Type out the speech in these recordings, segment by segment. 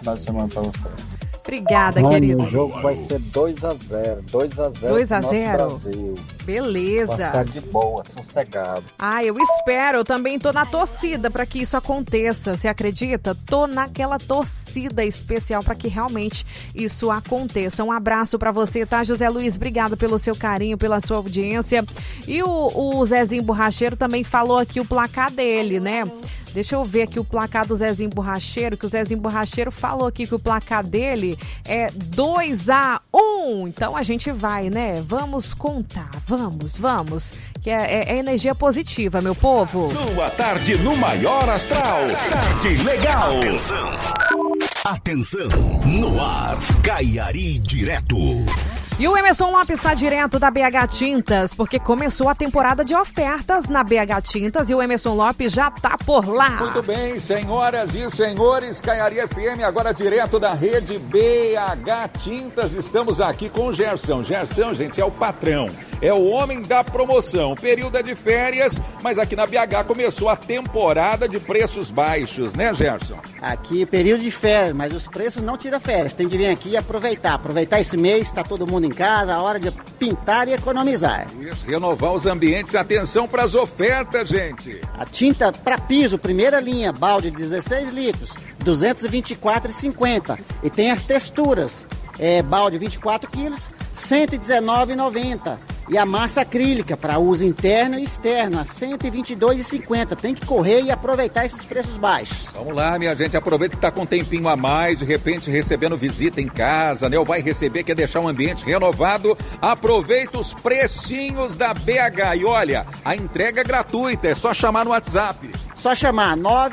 final de semana pra você. Obrigada, querido. O jogo vai ser 2-0. 2-0. 2-0? Brasil. Beleza. Passar de boa, sossegado. Eu espero. Eu também tô na torcida para que isso aconteça. Você acredita? Tô naquela torcida especial para que realmente isso aconteça. Um abraço para você, tá, José Luiz? Obrigado pelo seu carinho, pela sua audiência. E o Zezinho Borracheiro também falou aqui o placar dele, né? Deixa eu ver aqui o placar do Zezinho Borracheiro, que o Zezinho Borracheiro falou aqui que o placar dele é 2-1. Então a gente vai, né? Vamos contar, vamos. Que é energia positiva, meu povo. Sua tarde no maior astral. Tarde legal. Atenção, no ar, Caiari Direto. E o Emerson Lopes está direto da BH Tintas, porque começou a temporada de ofertas na BH Tintas e o Emerson Lopes já tá por lá. Muito bem, senhoras e senhores, Caiari FM agora direto da rede BH Tintas. Estamos aqui com o Gerson. Gerson, gente, é o patrão, é o homem da promoção. O período é de férias, mas aqui na BH começou a temporada de preços baixos, né, Gerson? Aqui, período de férias, mas os preços não tiram férias. Tem que vir aqui e aproveitar esse mês, tá todo mundo em casa, a hora de pintar e economizar. Isso, renovar os ambientes. Atenção para as ofertas, gente. A tinta para piso, primeira linha, balde 16 litros, R$ 224,50. E tem as texturas, balde 24 quilos, R$ 119,90. E a massa acrílica para uso interno e externo, a R$ 122,50. Tem que correr e aproveitar esses preços baixos. Vamos lá, minha gente, aproveita que está com um tempinho a mais, de repente recebendo visita em casa, né? Ou vai receber, quer deixar um ambiente renovado, aproveita os precinhos da BH. E olha, a entrega é gratuita, é só chamar no WhatsApp. Só chamar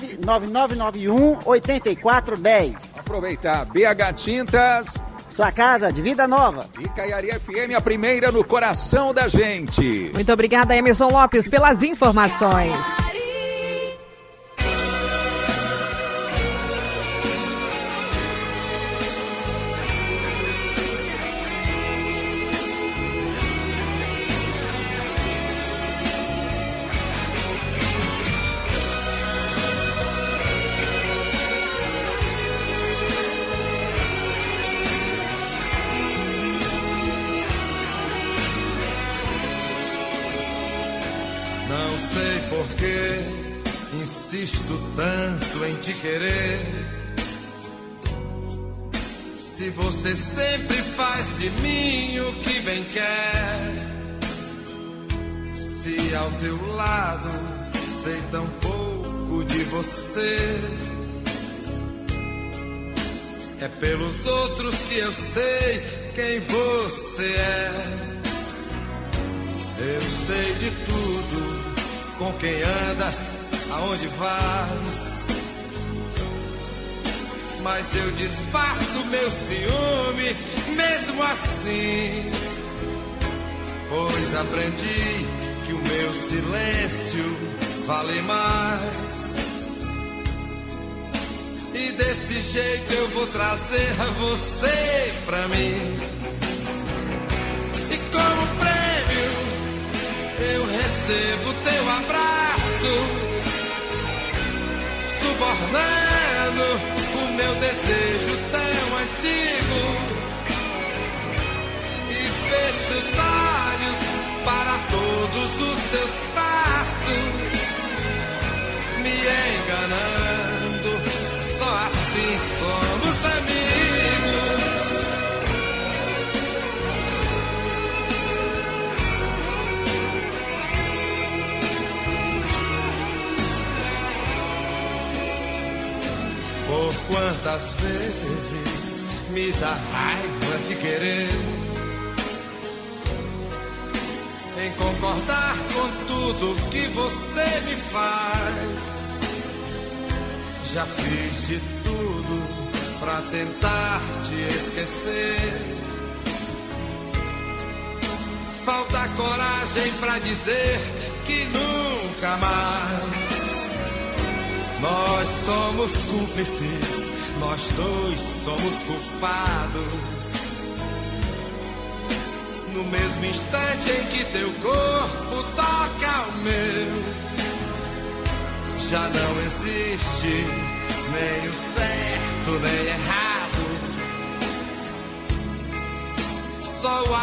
99991-8410. Aproveitar, BH Tintas... Sua casa de vida nova. E Caiari FM, a primeira no coração da gente. Muito obrigada, Emerson Lopes, pelas informações. Insisto tanto em te querer. Se você sempre faz de mim o que bem quer. Se ao teu lado sei tão pouco de você. É pelos outros que eu sei quem você é. Eu sei de tudo, com quem andas, aonde vais, mas eu disfarço meu ciúme mesmo assim, pois aprendi que o meu silêncio vale mais. E desse jeito eu vou trazer você pra mim. E como prêmio eu recebo teu abraço, subornando o meu desejo tão antigo. E fecho os olhos para todos os teus passos, me enganando. Só assim somos amigos. Por quantas vezes me dá raiva te querer, em concordar com tudo que você me faz. Já fiz de tudo pra tentar te esquecer. Falta coragem pra dizer que nunca mais. Nós somos cúmplices, nós dois somos culpados. No mesmo instante em que teu corpo toca o meu, já não existe nem o certo nem errado.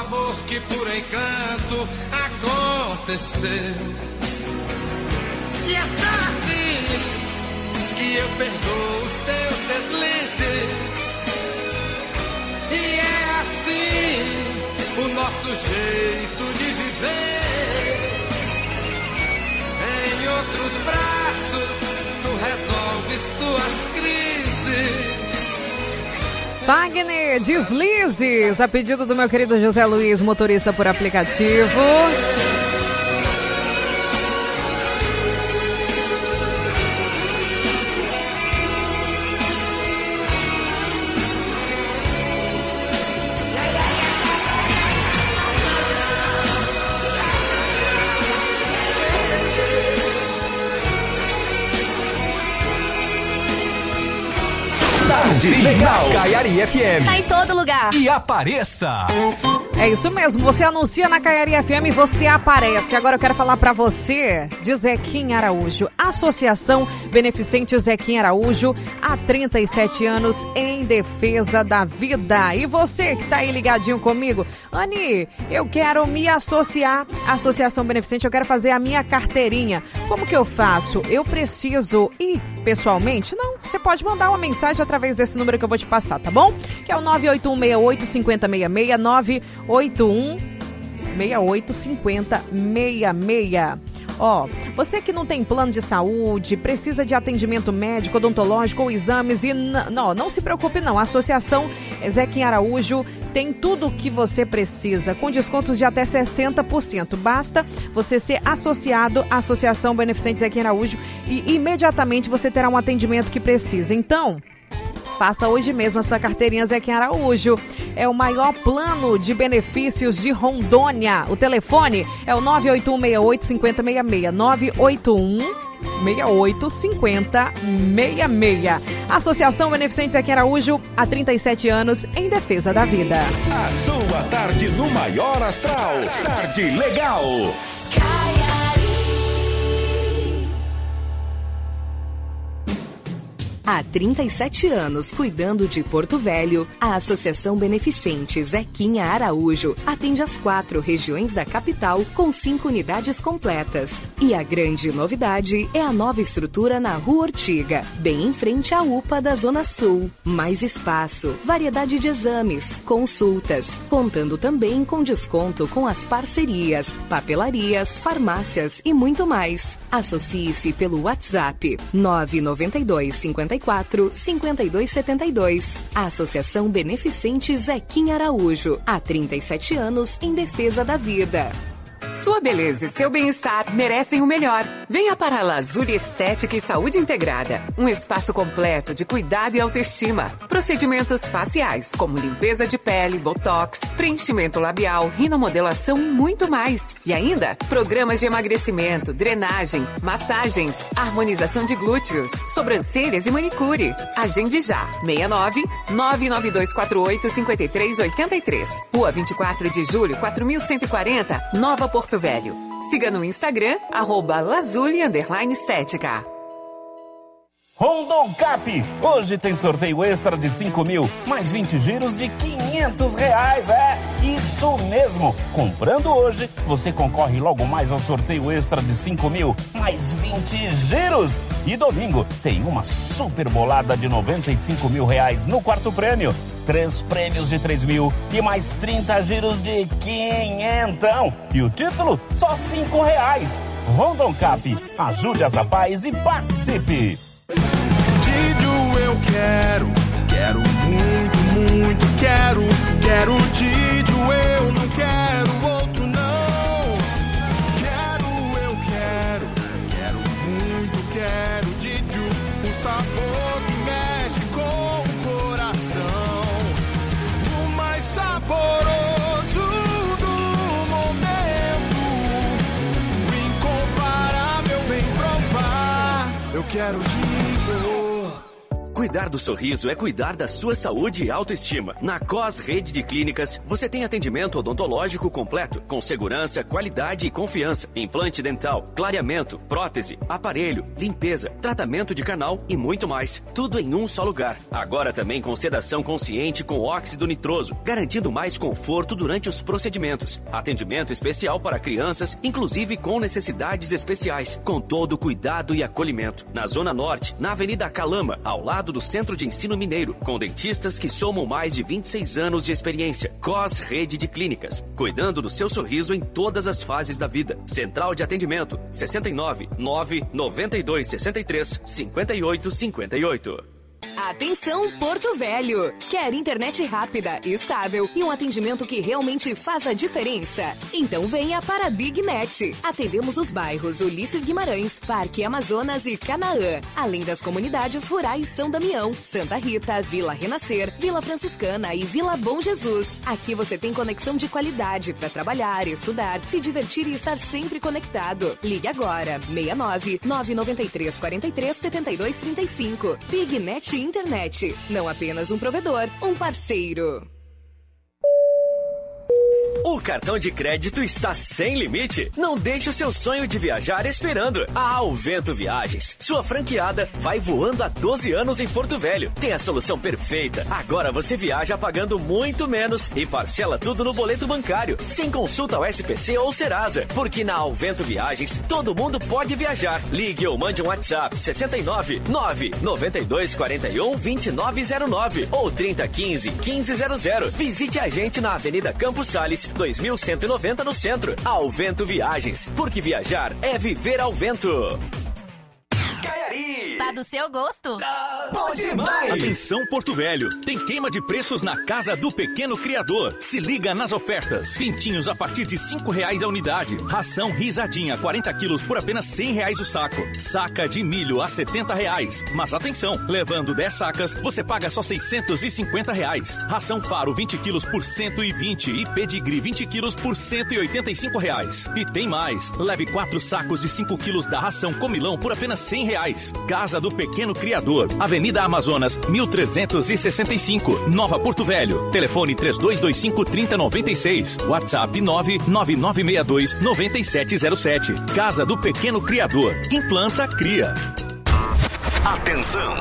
amor que por encanto aconteceu. E é assim que eu perdoo os teus deslizes. E é assim o nosso jeito de viver. Em outros braços tu resolves tuas crises. Wagner, deslizes, a pedido do meu querido José Luiz, motorista por aplicativo. Legal. Caiari FM. Tá em todo lugar. E apareça. É isso mesmo, você anuncia na Caiari FM e você aparece. Agora eu quero falar pra você de Zequinha Araújo. Associação Beneficente Zequinha Araújo, há 37 anos em defesa da vida. E você que tá aí ligadinho comigo, Ani, eu quero me associar à Associação Beneficente, eu quero fazer a minha carteirinha. Como que eu faço? Eu preciso ir pessoalmente? Não, você pode mandar uma mensagem através desse número que eu vou te passar, tá bom? Que é o 981685066, 981685066. Ó, você que não tem plano de saúde, precisa de atendimento médico, odontológico ou exames e não se preocupe não, a Associação Zequinha Araújo tem tudo o que você precisa, com descontos de até 60%. Basta você ser associado à Associação Beneficente Zequinha Araújo e imediatamente você terá um atendimento que precisa. Então, faça hoje mesmo essa carteirinha Zequinha Araújo. É o maior plano de benefícios de Rondônia. O telefone é o 981685066. 981685066. Associação Beneficente Zequinha Araújo, há 37 anos em defesa da vida. A sua tarde no maior astral. Tarde Legal. Há 37 anos cuidando de Porto Velho, a Associação Beneficente Zequinha Araújo atende as 4 regiões da capital com 5 unidades completas. E a grande novidade é a nova estrutura na Rua Ortiga, bem em frente à UPA da Zona Sul. Mais espaço, variedade de exames, consultas, contando também com desconto com as parcerias, papelarias, farmácias e muito mais. Associe-se pelo WhatsApp 992 54 5272. A Associação Beneficente Zequinha Araújo, há 37 anos em defesa da vida. Sua beleza e seu bem-estar merecem o melhor. Venha para a Lazuli Estética e Saúde Integrada. Um espaço completo de cuidado e autoestima. Procedimentos faciais, como limpeza de pele, botox, preenchimento labial, rinomodelação e muito mais. E ainda, programas de emagrecimento, drenagem, massagens, harmonização de glúteos, sobrancelhas e manicure. Agende já. 69 99248 5383. Rua 24 de Julho, 4140, Nova Porto Velho. Siga no Instagram, @lazuli_estética. Rondon Cap, hoje tem sorteio extra de 5 mil, mais 20 giros de R$500. É, isso mesmo. Comprando hoje, você concorre logo mais ao sorteio extra de 5 mil, mais 20 giros. E domingo tem uma super bolada de R$95 mil no quarto prêmio. 3 prêmios de 3 mil e mais 30 giros de 500. E o título, só R$5. Rondon Cap, ajude as rapazes e participe. Didio eu quero muito, muito quero Didio, eu não quero outro não. Eu quero muito, quero Didio, um sabor que mexe com o coração, o mais saboroso do momento, o incomparável, vem provar. Eu quero Didio. Cuidar do sorriso é cuidar da sua saúde e autoestima. Na COS Rede de Clínicas, você tem atendimento odontológico completo, com segurança, qualidade e confiança. Implante dental, clareamento, prótese, aparelho, limpeza, tratamento de canal e muito mais. Tudo em um só lugar. Agora também com sedação consciente com óxido nitroso, garantindo mais conforto durante os procedimentos. Atendimento especial para crianças, inclusive com necessidades especiais, com todo o cuidado e acolhimento. Na Zona Norte, na Avenida Calama, ao lado do Centro de Ensino Mineiro, com dentistas que somam mais de 26 anos de experiência. COS Rede de Clínicas, cuidando do seu sorriso em todas as fases da vida. Central de atendimento, 69 9 92 63 58 58. Atenção, Porto Velho! Quer internet rápida, estável e um atendimento que realmente faz a diferença? Então venha para a BigNet. Atendemos os bairros Ulisses Guimarães, Parque Amazonas e Canaã, além das comunidades rurais São Damião, Santa Rita, Vila Renascer, Vila Franciscana e Vila Bom Jesus. Aqui você tem conexão de qualidade para trabalhar, estudar, se divertir e estar sempre conectado. Ligue agora, 69 993 43 72 35. BigNet Internet, não apenas um provedor, um parceiro. O cartão de crédito está sem limite? Não deixe o seu sonho de viajar esperando. A Alvento Viagens, sua franqueada, vai voando há 12 anos em Porto Velho. Tem a solução perfeita. Agora você viaja pagando muito menos e parcela tudo no boleto bancário, sem consulta ao SPC ou Serasa. Porque na Alvento Viagens, todo mundo pode viajar. Ligue ou mande um WhatsApp 69 9 92 41 2909 ou 3015 1500. Visite a gente na Avenida Campos Sales, 2190 no centro. Alvento Viagens, porque viajar é viver ao vento. Tá do seu gosto? Bom demais! Atenção, Porto Velho. Tem queima de preços na Casa do Pequeno Criador. Se liga nas ofertas. Pintinhos a partir de R$5 a unidade. Ração risadinha, 40 quilos por apenas R$100 o saco. Saca de milho a R$70. Mas atenção, levando 10 sacas, você paga só R$650. Ração Faro 20 quilos por R$120 e Pedigree 20 quilos por R$185. E tem mais. Leve 4 sacos de 5 quilos da ração Comilão por apenas R$100. Casa do Pequeno Criador, Avenida Amazonas, 1365, Nova Porto Velho. Telefone 3225-3096. WhatsApp 99962-9707. Casa do Pequeno Criador. Quem planta, cria. Atenção!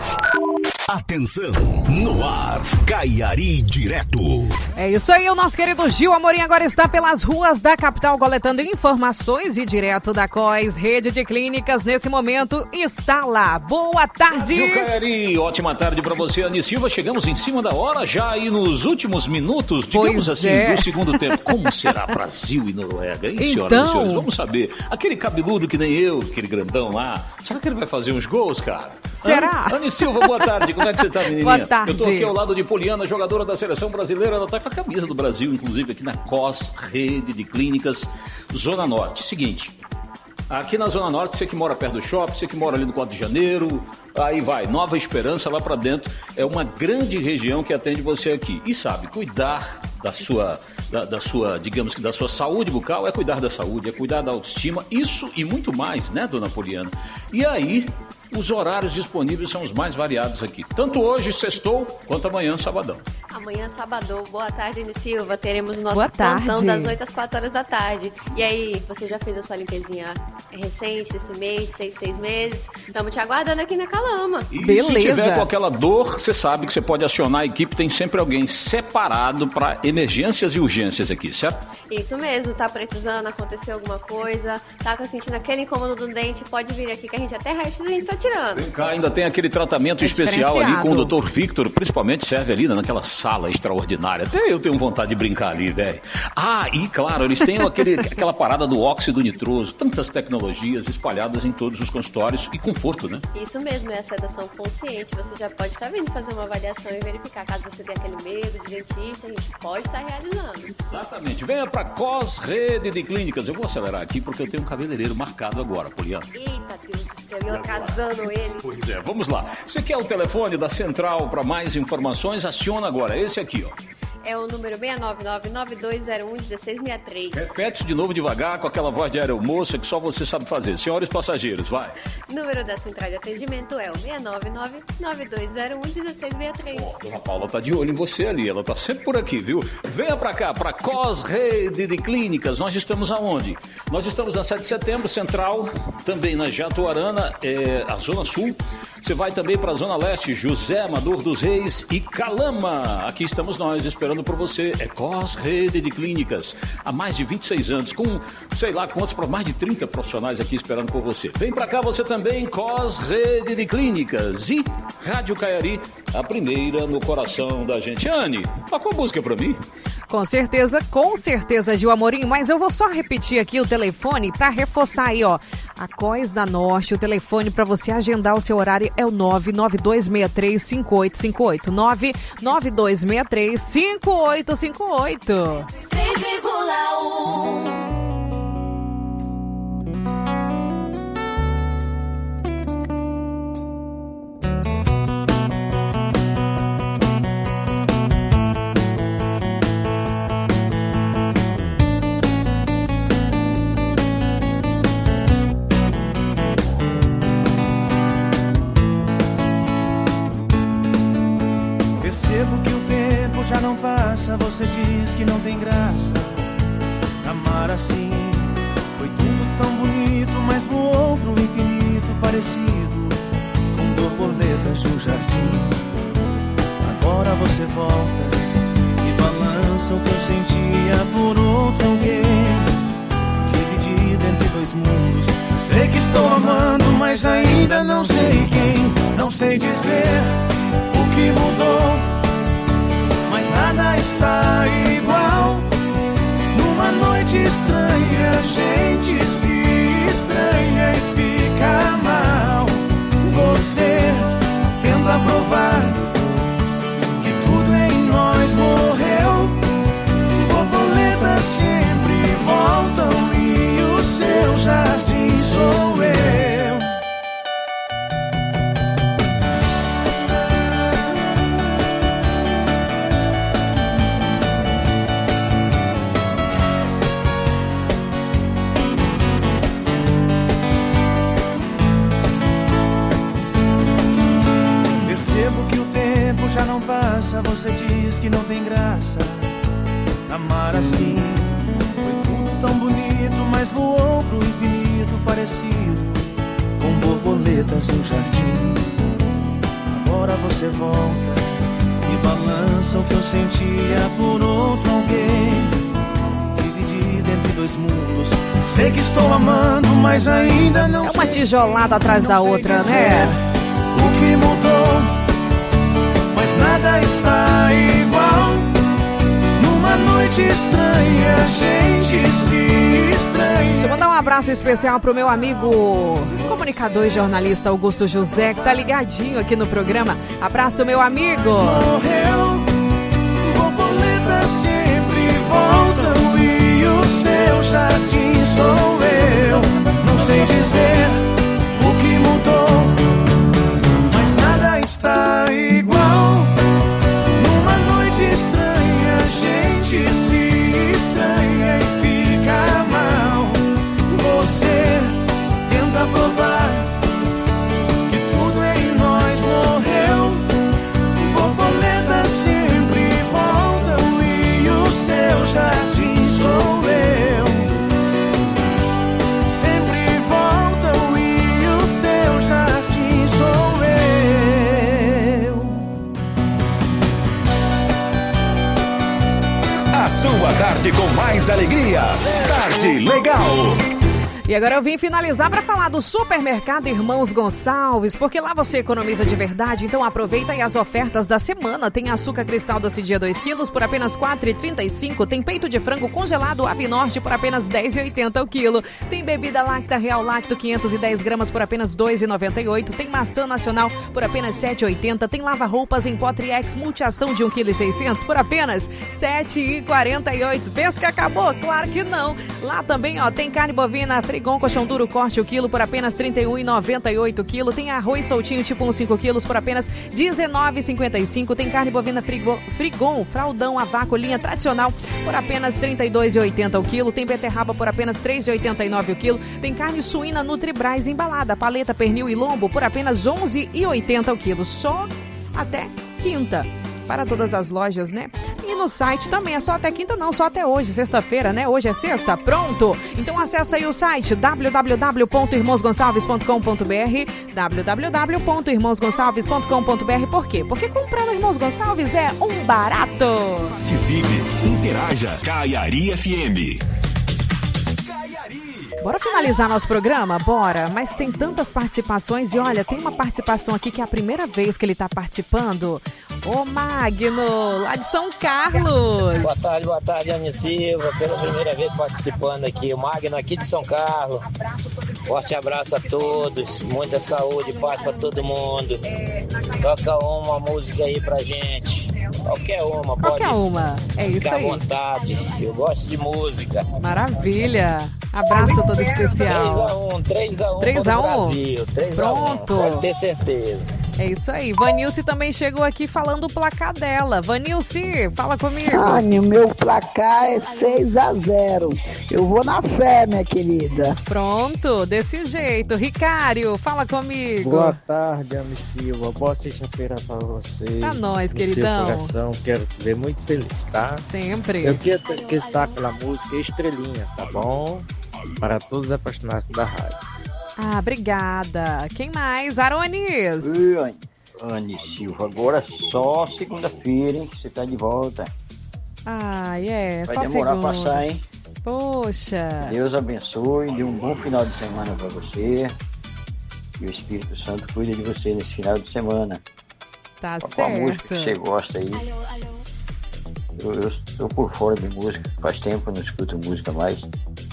Atenção, no ar, Caiari Direto. É isso aí, o nosso querido Gil Amorim agora está pelas ruas da capital coletando informações e direto da COS Rede de Clínicas, nesse momento está lá. Boa tarde! Gil Caiari, ótima tarde para você, Ani Silva. Chegamos em cima da hora, já aí nos últimos minutos, digamos do segundo tempo. Como será Brasil e Noruega, hein, senhoras e senhores? Vamos saber. Aquele cabeludo que nem eu, aquele grandão lá, será que ele vai fazer uns gols, cara? Será? Ani Silva, boa tarde. Como é que você tá, menininha? Boa tarde. Eu tô aqui ao lado de Poliana, jogadora da seleção brasileira. Ela tá com a camisa do Brasil, inclusive aqui na COS Rede de Clínicas, Zona Norte. Seguinte, aqui na Zona Norte, você que mora perto do shopping, você que mora ali no 4 de Janeiro, aí vai, Nova Esperança lá pra dentro, é uma grande região que atende você aqui. E sabe, cuidar da sua, digamos que da sua saúde bucal é cuidar da saúde, é cuidar da autoestima, isso e muito mais, né, dona Poliana? E aí, os horários disponíveis são os mais variados aqui. Tanto hoje, sextou, quanto amanhã, sabadão. Amanhã, sabadão. Boa tarde, Ana Silva. Teremos o nosso plantão das 8 às 4 horas da tarde. E aí, você já fez a sua limpezinha recente, esse mês, 6 meses? Estamos te aguardando aqui na Calama. E beleza. Se tiver com aquela dor, você sabe que você pode acionar a equipe. Tem sempre alguém separado para emergências e urgências aqui, certo? Isso mesmo. Tá precisando, aconteceu alguma coisa, tá sentindo aquele incômodo no dente, pode vir aqui que a gente até restos a gente tá tirando. Vem cá, ainda tem aquele tratamento especial ali com o Dr. Victor, principalmente serve ali naquela sala extraordinária. Até eu tenho vontade de brincar ali, velho. Ah, e claro, eles têm aquela parada do óxido nitroso, tantas tecnologias espalhadas em todos os consultórios e conforto, né? Isso mesmo, é a sedação consciente. Você já pode estar vindo fazer uma avaliação e verificar. Caso você tenha aquele medo de dentista, a gente pode estar realizando. Exatamente. Venha pra COS Rede de Clínicas. Eu vou acelerar aqui porque eu tenho um cabeleireiro marcado agora, Poliana. Eita, Deus do céu, eu casando ele. Pois é, vamos lá. Você quer o telefone da Central para mais informações? Aciona agora. Esse aqui, ó. É o número 699-9201-1663. Repete de novo devagar com aquela voz de aeromoça que só você sabe fazer. Senhores passageiros, vai. Número da central de atendimento é o 699-9201-1663. Dona Paula tá de olho em você ali, ela tá sempre por aqui, viu? Venha pra cá, pra COS Rede de Clínicas. Nós estamos aonde? Nós estamos na 7 de setembro, Central, também na Jatuarana, a Zona Sul. Você vai também pra Zona Leste, José Amador dos Reis e Calama. Aqui estamos nós esperando por você. É COS Rede de Clínicas. Há mais de 26 anos, com sei lá quantos, mais de 30 profissionais aqui esperando por você. Vem pra cá você também, COS Rede de Clínicas. E Rádio Caiari, a primeira no coração da gente. Anne, toca uma música pra mim. Com certeza, Gil Amorim, mas eu vou só repetir aqui o telefone para reforçar aí, ó. A COS da Norte, o telefone para você agendar o seu horário é o 992635858. 992635858. 3,1. Percebo que o tempo já não passa, você diz que não tem graça amar assim. Foi tudo tão bonito, mas voou pro infinito, parecido com borboletas de um jardim. Agora você volta e balança o que eu sentia por outro alguém, dividido entre dois mundos. Sei que estou amando, mas ainda não sei quem. Não sei dizer o que mudou, mas nada está igual. Numa noite estranha, a gente se estranha e fica mal. Você tenta provar que tudo em nós morreu. Borboletas sempre voltam e o seu jardim sou eu. Já não passa, você diz que não tem graça amar assim. Foi tudo tão bonito, mas voou pro infinito, parecido com borboletas no jardim. Agora você volta e balança o que eu sentia por outro alguém, dividido entre dois mundos. Sei que estou amando, mas ainda não sei. É uma tijolada atrás da outra, né? O que mudou, mas nada está igual. Numa noite estranha, a gente se estranha. Deixa eu mandar um abraço especial pro meu amigo comunicador e jornalista Augusto José, que tá ligadinho aqui no programa. Abraço, meu amigo. Morreu, borboletas sempre voltam e o seu jardim sou eu. Não sei dizer o que mudou, mas nada está igual. Estranha, a gente se estranha e fica mal. Você tenta provar que tudo em nós morreu. Borboletas sempre voltam e o seu jardim sou eu. Sempre voltam e o seu jardim sou eu. Sua tarde com mais alegria. Tarde Legal. E agora eu vim finalizar para falar do Supermercado Irmãos Gonçalves, porque lá você economiza de verdade, então aproveita aí as ofertas da semana. Tem açúcar cristal doce dia 2 quilos por apenas R$ 4,35. Tem peito de frango congelado Ave Norte por apenas R$ 10,80 o quilo. Tem bebida Lacta Real Lacto 510 gramas por apenas R$ 2,98. Tem maçã nacional por apenas R$ 7,80. Tem lava-roupas em pó Triex multiação de 1,6 kg por apenas R$ 7,48. Pensa que acabou? Claro que não. Lá também, ó, tem carne bovina frigorífica Frigon colchão duro corte o quilo por apenas R$ 31,98 o quilo. Tem arroz soltinho tipo 1 5 quilos por apenas R$ 19,55. Tem carne bovina Frigon fraldão a vácuo linha tradicional por apenas R$ 32,80 o quilo. Tem beterraba por apenas R$ 3,89 o quilo. Tem carne suína Nutribras embalada, paleta, pernil e lombo por apenas R$ 11,80 o quilo. Só até quinta. Para todas as lojas, né? E no site também, é só até quinta não, só até hoje, sexta-feira, né? Hoje é sexta, pronto? Então acessa aí o site www.irmãosgonçalves.com.br www.irmãosgonçalves.com.br. Por quê? Porque comprar no Irmãos Gonçalves é um barato. Participe, interaja. Caiari FM. Bora finalizar nosso programa? Bora! Mas tem tantas participações e olha, tem uma participação aqui que é a primeira vez que ele tá participando. Ô Magno, lá de São Carlos. Boa tarde, Anny Silva. Pela primeira vez participando aqui. O Magno aqui de São Carlos. Forte abraço a todos. Muita saúde e paz pra todo mundo. Toca uma música aí pra gente. Qualquer uma, Qualquer pode uma. É isso ficar aí. à vontade. Eu gosto de música. Maravilha. Abraço todo especial. 3x1 3x1 Brasil. 3x1. Pronto. Pode ter certeza. É isso aí. Vanilce também chegou aqui falando o placar dela. Vanilce, fala comigo. O meu placar é 6-0. Eu vou na fé, minha querida. Pronto, desse jeito. Ricário, fala comigo. Boa tarde, Anny Silva. Boa sexta-feira pra você. Pra nós, No queridão. seu coração, quero te ver muito feliz, tá? Sempre. Eu queria estar aquela música Estrelinha, tá bom? Para todos os apaixonados da rádio. Ah, obrigada. Quem mais? Aronis. Oi, Anny Silva, agora só segunda-feira, hein, que você tá de volta. Vai Vai só demorar segunda. a passar, hein? Poxa. Deus abençoe, dê um bom final de semana pra você. E o Espírito Santo cuida de você nesse final de semana. Tá Qual a música que você certo. gosta aí? Eu tô por fora de música, faz tempo que eu não escuto música mais.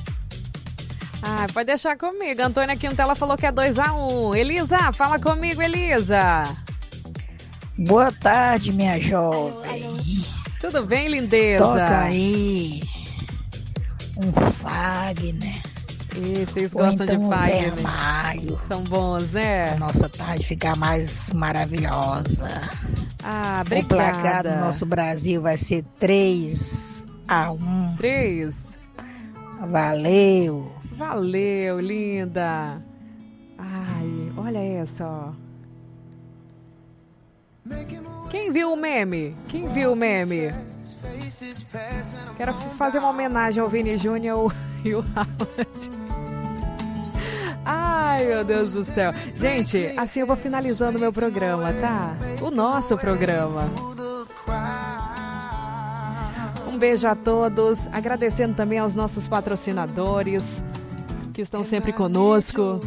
Pode deixar comigo. Antônia Quintela falou que é 2-1. Elisa, fala comigo, Elisa. Boa tarde, minha jovem. Tudo bem, lindeza? Toca aí um Fagner. Vocês Ou gostam então de um Fagner? Zé Mário. São bons, né? A nossa tarde ficar mais maravilhosa. Obrigada. O placar do nosso Brasil vai ser 3-1. 3. Valeu. Valeu, linda. Olha essa, ó. Quem viu o meme? Quero fazer uma homenagem ao Vini Júnior e o Howard. Ai, meu Deus do céu. Gente, assim eu vou finalizando meu programa, tá? O nosso programa. Um beijo a todos. Agradecendo também aos nossos patrocinadores que estão sempre conosco.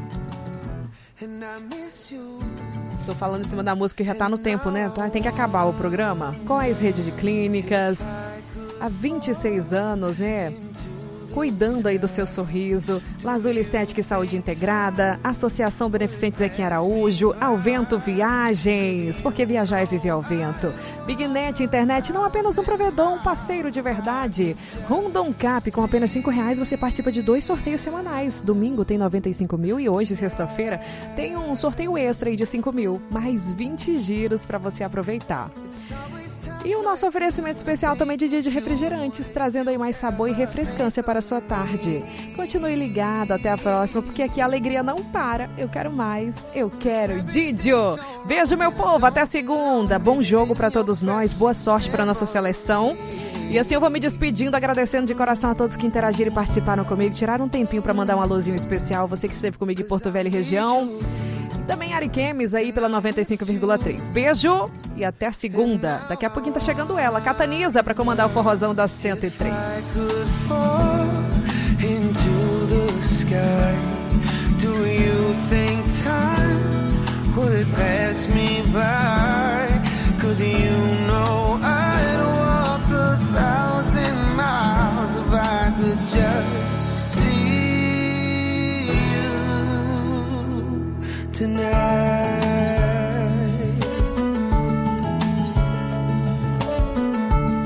Tô falando em cima da música que já tá no tempo, né? Tem que acabar o programa. Quais Rede de Clínicas? Há 26 anos, né? Cuidando aí do seu sorriso. Lazuli Estética e Saúde Integrada. Associação Beneficentes aqui em Araújo. Alvento Viagens. Porque viajar é viver ao vento. Bignet Internet, não apenas um provedor, um parceiro de verdade. Rondon Cap, com apenas R$5 você participa de 2 sorteios semanais. Domingo tem 95 mil e hoje, sexta-feira, tem um sorteio extra aí de 5 mil. Mais 20 giros para você aproveitar. E o nosso oferecimento especial também de dia de refrigerantes, trazendo aí mais sabor e refrescância para a sua tarde. Continue ligado, até a próxima, porque aqui a alegria não para. Eu quero mais, eu quero Didio. Beijo, meu povo, até segunda. Bom jogo para todos nós, boa sorte para nossa seleção. E assim eu vou me despedindo, agradecendo de coração a todos que interagiram e participaram comigo, tiraram um tempinho para mandar um alôzinho especial, você que esteve comigo em Porto Velho e região. Também Ariquemes aí pela 95,3. Beijo e até segunda. Daqui a pouquinho tá chegando ela, Cataniza, para comandar o forrozão da 103.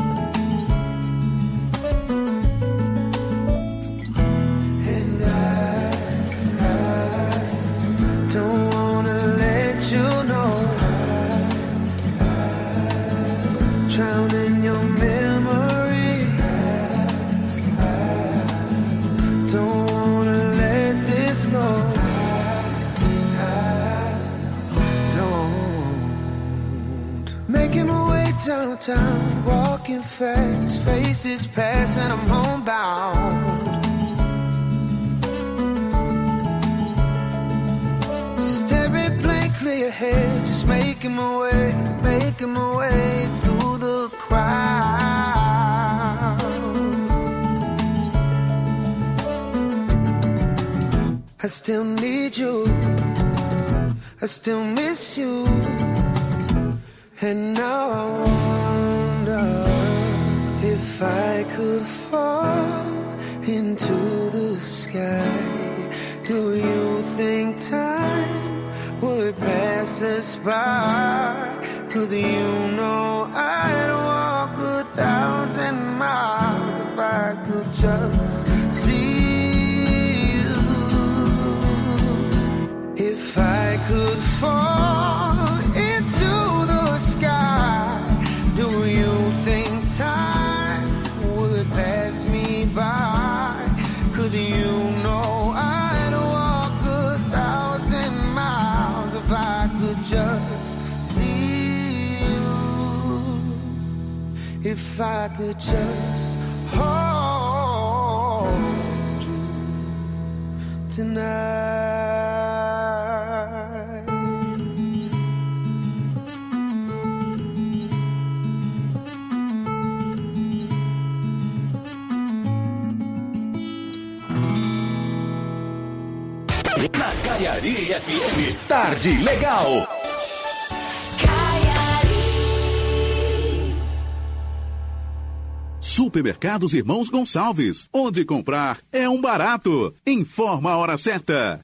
And I drown in your memory. Don't wanna let this go. Don't. Making my way downtown, walking fast, faces pass and I'm homebound. Staring blankly ahead, just making my way through the crowd. I still need you, I still miss you, and now I wonder if I could fall into the sky. Do you think time would pass us by? 'Cause you know I'd walk 1,000 miles if I could just see you. If I could fall into the sky, do you think time would pass me by? 'Cause you know I'd walk 1,000 miles if I could just see you. If I could just hold you tonight. Na Caiari FM, Tarde Legal. Supermercados Irmãos Gonçalves, onde comprar é um barato. Informa a hora certa.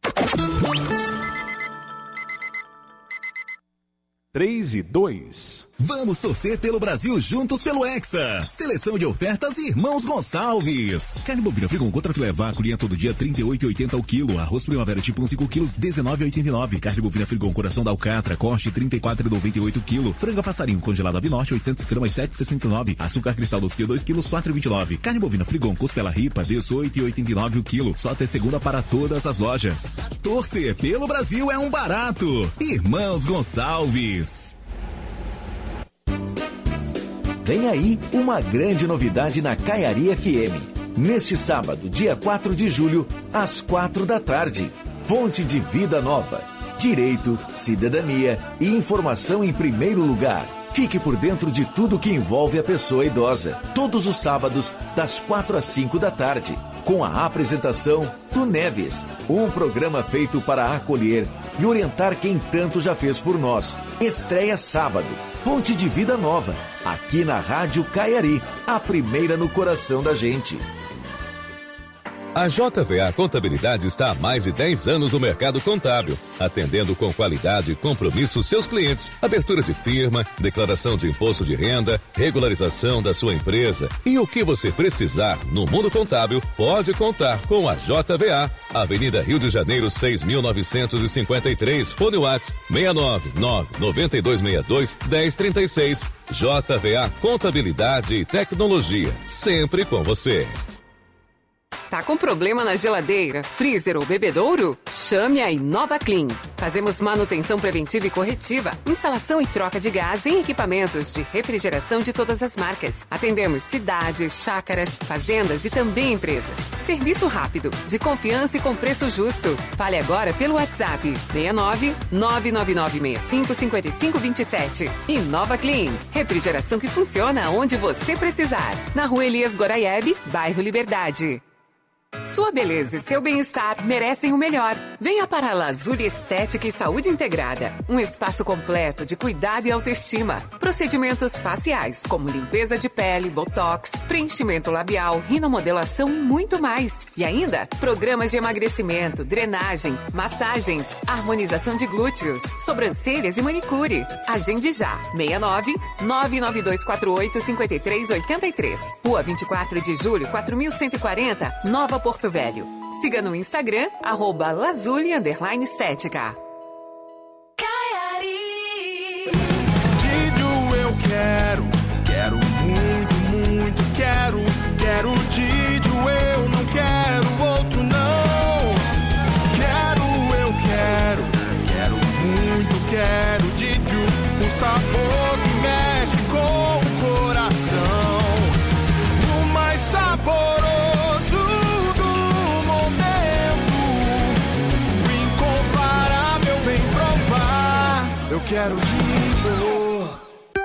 3:02. Vamos torcer pelo Brasil juntos pelo Hexa. Seleção de ofertas Irmãos Gonçalves. Carne bovina frigon contra filé vaculinha todo dia 38,80 o quilo. Arroz primavera tipo 1 5 quilos 19,89. Carne bovina frigon coração da alcatra corte 34,98 o quilo. Franga passarinho congelado ave norte 800 gramas 7,69. Açúcar cristal 2 kg 2 quilos 4,29. Carne bovina frigon costela ripa 18,89 o quilo. Só até segunda para todas as lojas. Torcer pelo Brasil é um barato. Irmãos Gonçalves. Vem aí uma grande novidade na Caiari FM. Neste sábado, dia 4 de julho, às 4 da tarde. Fonte de Vida Nova. Direito, cidadania e informação em primeiro lugar. Fique por dentro de tudo que envolve a pessoa idosa. Todos os sábados, das 4 às 5 da tarde. Com a apresentação do Neves. Um programa feito para acolher e orientar quem tanto já fez por nós. Estreia sábado. Fonte de Vida Nova, aqui na Rádio Caiari, a primeira no coração da gente. A JVA Contabilidade está há mais de 10 anos no mercado contábil, atendendo com qualidade e compromisso seus clientes. Abertura de firma, declaração de imposto de renda, regularização da sua empresa e o que você precisar no mundo contábil, pode contar com a JVA. Avenida Rio de Janeiro 6.953, fone WhatsApp 699-9262-1036. JVA Contabilidade e Tecnologia, sempre com você. Tá com problema na geladeira, freezer ou bebedouro? Chame a Inova Clean. Fazemos manutenção preventiva e corretiva, instalação e troca de gás em equipamentos de refrigeração de todas as marcas. Atendemos cidades, chácaras, fazendas e também empresas. Serviço rápido, de confiança e com preço justo. Fale agora pelo WhatsApp 69-99965-5527. Inova Clean. Refrigeração que funciona onde você precisar. Na Rua Elias Goraieb, bairro Liberdade. Sua beleza e seu bem-estar merecem o melhor. Venha para a Lazuli Estética e Saúde Integrada. Um espaço completo de cuidado e autoestima. Procedimentos faciais, como limpeza de pele, botox, preenchimento labial, rinomodelação e muito mais. E ainda, programas de emagrecimento, drenagem, massagens, harmonização de glúteos, sobrancelhas e manicure. Agende já. 69-99248-5383. Rua 24 de julho, 4140, Nova Porto Velho. Siga no Instagram, @lazuli_estética. Bandido eu quero quero de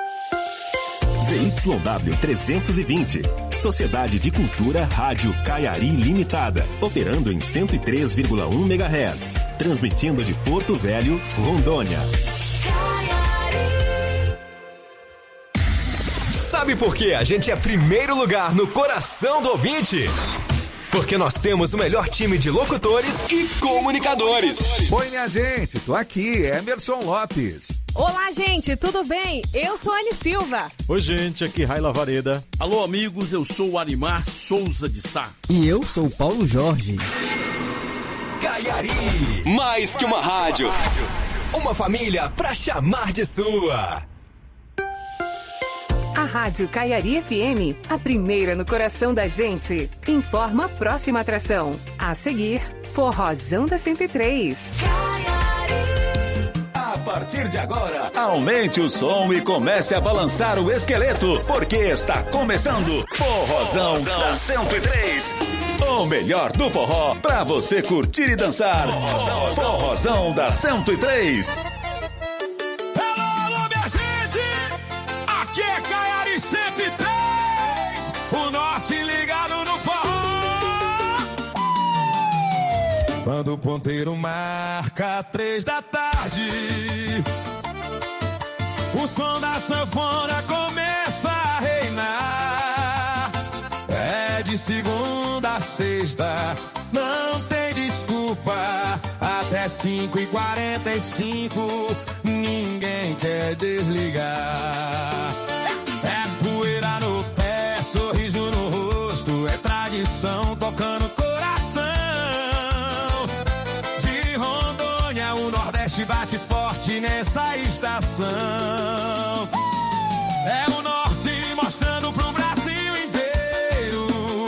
ZYW 320, Sociedade de Cultura Rádio Caiari Limitada, operando em 103,1 MHz, transmitindo de Porto Velho, Rondônia. Sabe por que a gente é primeiro lugar no coração do ouvinte? Porque nós temos o melhor time de locutores e comunicadores. Oi, minha gente, tô aqui, Emerson Lopes. Olá, gente, tudo bem? Eu sou Anne Silva. Oi, gente, aqui Raila Vareda. Alô, amigos, eu sou o Arimar Souza de Sá. E eu sou o Paulo Jorge. Caiari, mais que uma rádio, uma família pra chamar de sua. A Rádio Caiari FM, a primeira no coração da gente, informa a próxima atração. A seguir, Forrozão da 103. A partir de agora, aumente o som e comece a balançar o esqueleto, porque está começando Forrozão da 103. O melhor do forró pra você curtir e dançar. Forrozão da 103. Alô, minha gente! Aqui é Caiari 103, o norte ligado no forró. Quando o ponteiro marca 3 da tarde, o som da sanfona começa a reinar. É de segunda a sexta, não tem desculpa. Até 5h45, ninguém quer desligar. É poeira no pé, sorriso no rosto, é tradição tocando coração. De Rondônia, o Nordeste bate forte nessa estação. É o Norte mostrando pro Brasil inteiro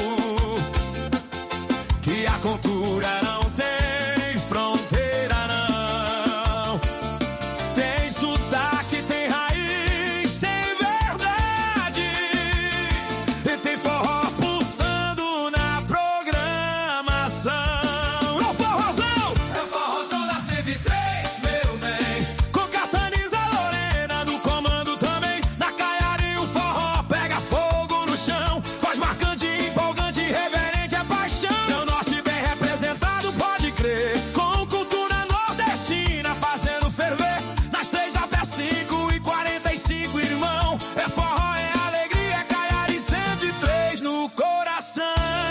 que a cultura não tem fronteira, não. Tem sotaque, tem raiz, tem verdade, e tem forró pulsando na programação. É o forrozão da 103, meu bem, com Cataniza Lorena no comando também. Na Caiari o forró pega fogo no chão, voz marcante, empolgante, reverente, é paixão. Meu norte bem representado, pode crer, com cultura nordestina fazendo ferver. Nas 3 até 5h45, irmão, é forró, é alegria, é Caiari 103 no coração.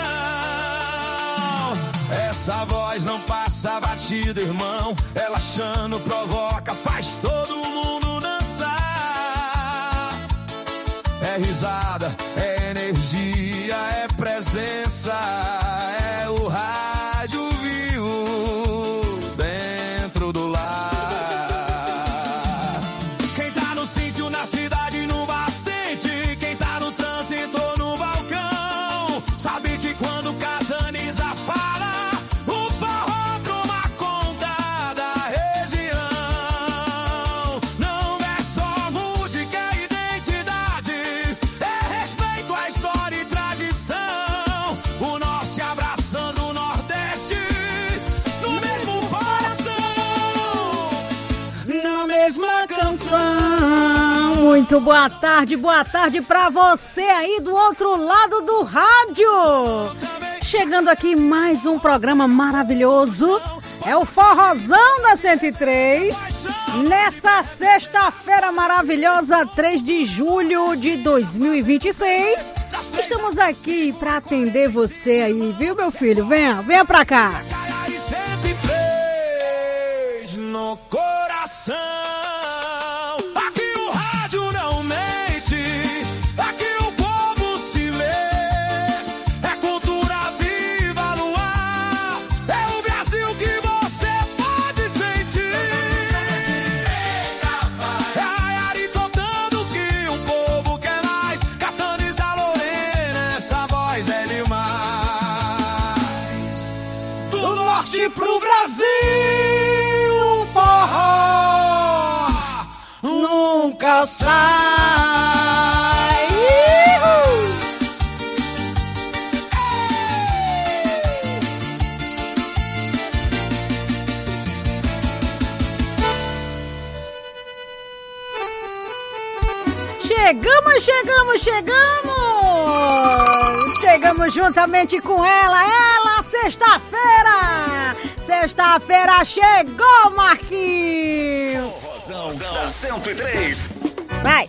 Essa voz não passa batida, irmão, ela chama, provoca, faz todo mundo dançar. É risada, é energia, é presença, é o rádio vivo dentro do lar. Quem tá no sítio, na cidade, no batente, quem tá no trânsito ou no balcão, sabe de quando Cataniza fala, o forró toma conta da região. Não é só música, é identidade, é respeito à história e tradição. O norte abraçando o nordeste no mesmo coração, na mesma canção. Muito boa tarde pra você aí do outro lado do rádio. Chegando aqui mais um programa maravilhoso, é o Forrozão da 103, nessa sexta-feira maravilhosa, 3 de julho de 2026. Estamos aqui pra atender você aí, viu, meu filho? Venha pra cá. Caiari 103 no coração. Aqui o rádio não mente, aqui o povo se vê. É cultura viva no ar, é o Brasil que você pode sentir. É a Caiari contando que o povo quer mais. Cataniza Lorena, essa voz é demais. Do norte pro Brasil, o forró nunca sai. Chegamos juntamente com ela, sexta-feira! Sexta-feira chegou, Marquinhos! Rosão da 103. Vai!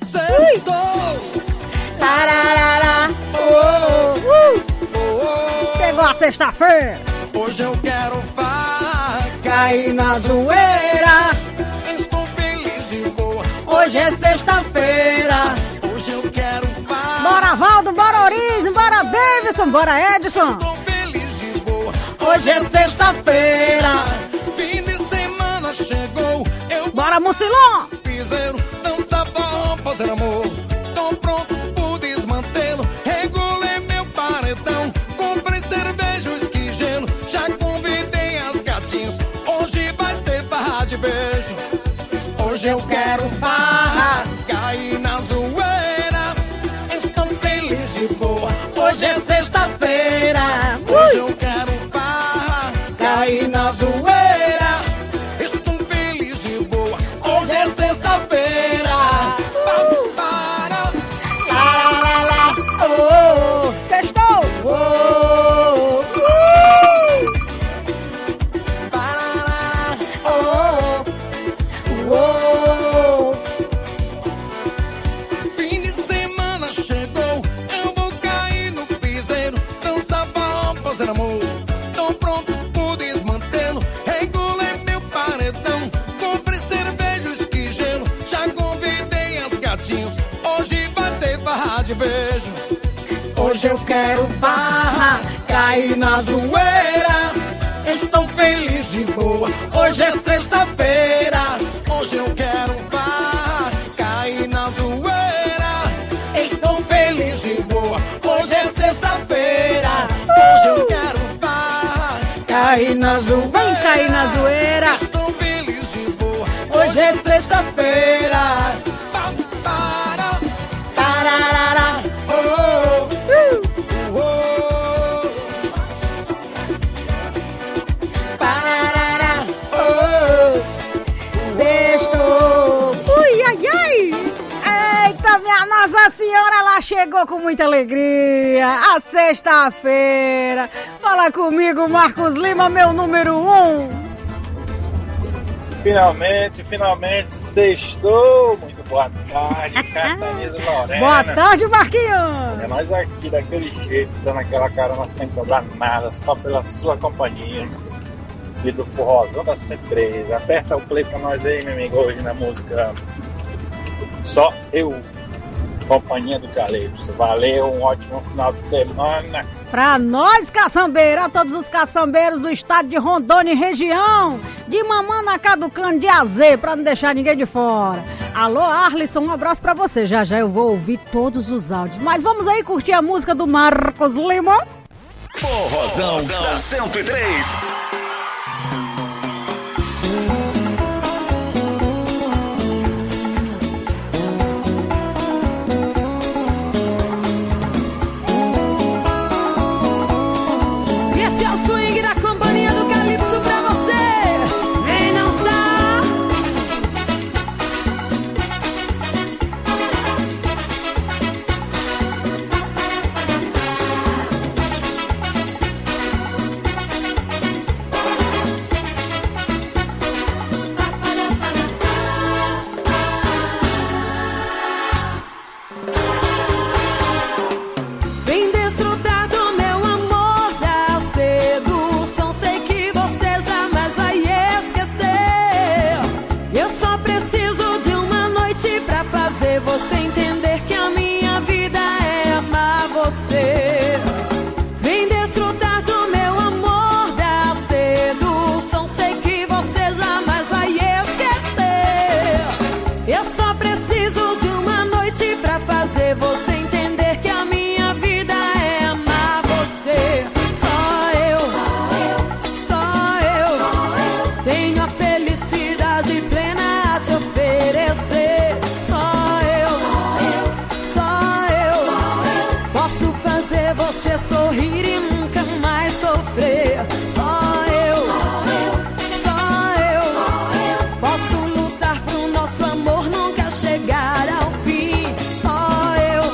Chegou a sexta-feira! Hoje eu quero cair na zoeira. Estou feliz e boa. Hoje é sexta-feira. Hoje eu quero Bora, Valdo, bora, Oriz, bora, Davidson, bora, Edson. Estou feliz e boa. Hoje é sexta-feira. Fim de semana chegou. Bora, Mucilon. Piseiro, dança, forró, fazer amor. Tô pronto pro desmantelo. Regulei meu paredão. Comprei cerveja, uísque, gelo. Já convidei as gatinhas. Hoje vai ter farra de beijo. Hoje eu quero farra. Cair na zoeira. Estou feliz e boa. Hoje é sexta-feira. Hoje eu quero farra. Cair na zoeira. Estou feliz e boa. Hoje é sexta-feira. Sextou. Fim de semana chegou. Eu vou cair no piseiro. Dançar, forró, fazer amor. Tô pronto pro desmantelo. Regulei meu paredão. Comprei cerveja, uísque, gelo. Já convidei as gatinhas. Hoje vai ter farra de beijo. Hoje eu quero farra, cair na zoeira. Estou feliz e boa. Hoje é sexta-feira. Hoje eu quero farra, cair na zoeira. Estou feliz e boa. Hoje é sexta-feira. Hoje eu quero farra, cair na zoeira. Vem cair na zoeira. Estou feliz e boa. Hoje é sexta-feira. Pararara. Pararara. Sextou. Ui, ai, ai. Eita, minha Nossa Senhora, ela chegou com muita alegria. A sexta-feira. Fala comigo, Marcos Lima, meu número 1. Finalmente, sextou. Muito boa tarde, Cataniza Lorena. Boa tarde, Marquinhos. É nós aqui, daquele jeito, dando aquela carona sem cobrar nada, só pela sua companhia. E do Forrozão da 103. Aperta o play pra nós aí, meu amigo, hoje na música Só Eu, Companhia do Calypso. Valeu, um ótimo final de semana. Pra nós, caçambeiros, a todos os caçambeiros do estado de Rondônia e região, de Mamana, do Cano, de Azê, pra não deixar ninguém de fora. Alô, Arlisson, um abraço pra você. Já eu vou ouvir todos os áudios. Mas vamos aí curtir a música do Marcos Lima. Forrozão da 103. Esse é o swing da Companhia do Calypso pra você. Vem dançar. Vem desfrutar do meu amor, da sedução. Sei que você jamais vai esquecer. Eu só preciso de uma noite pra fazer você entender que a minha vida é amar você. Vem desfrutar do meu amor, da sedução. Sei que você jamais vai esquecer. Eu só preciso de uma noite pra fazer você entender que a minha vida é amar você. Só eu tenho a felicidade plena a te oferecer. Só eu posso fazer você sorrir e nunca mais sofrer. Só eu posso lutar pro nosso amor nunca chegar ao fim. Só eu